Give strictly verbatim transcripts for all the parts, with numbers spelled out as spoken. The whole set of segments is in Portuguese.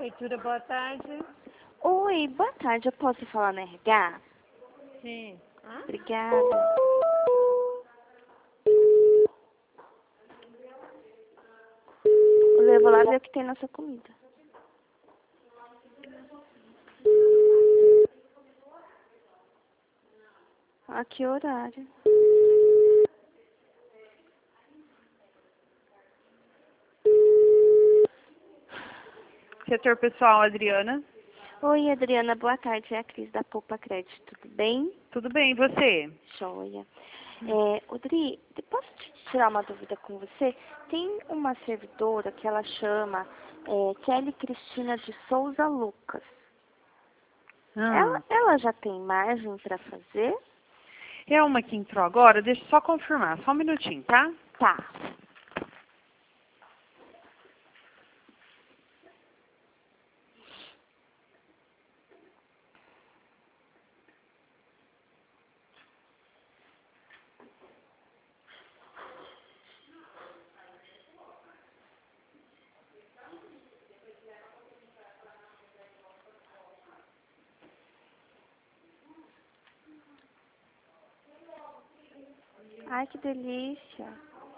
Prefeitura, boa tarde. Oi, boa tarde. Eu posso falar no R H? Sim. Hã? Obrigada. Eu vou lá ver o que tem na sua comida. A que horário? Setor pessoal, Adriana. Oi, Adriana. Boa tarde. É a Cris da Poupa Crédito. Tudo bem? Tudo bem, e você? Joia. É, Odri, posso te tirar uma dúvida com você? Tem uma servidora que ela chama é, Kelly Cristina de Souza Lucas. Ah, Ela, ela já tem margem para fazer? é uma que entrou agora? Deixa eu só confirmar, só um minutinho, tá? Tá. Ai, que delícia.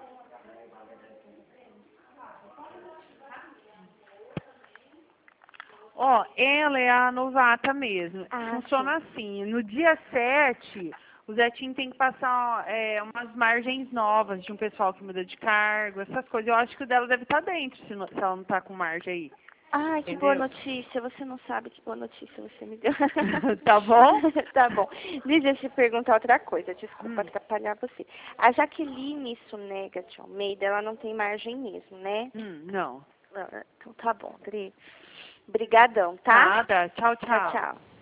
Ó, ela é a novata mesmo. Ah, Funciona sim. assim, no dia sete, o Zetinho tem que passar é, umas margens novas de um pessoal que muda de cargo, essas coisas. Eu acho que o dela deve estar dentro, se, não- se ela não tá com margem aí. Ai, que boa Entendeu? notícia. Você não sabe que boa notícia você me deu. Tá bom? Tá bom. Liz, deixa eu te perguntar outra coisa. Desculpa Hum. atrapalhar você. A Jaqueline Sunega de Almeida, ela não tem margem mesmo, né? Hum, não. Ah, então tá bom, Dri. Brigadão, tá? Nada. Tchau, Tchau, tchau. tchau.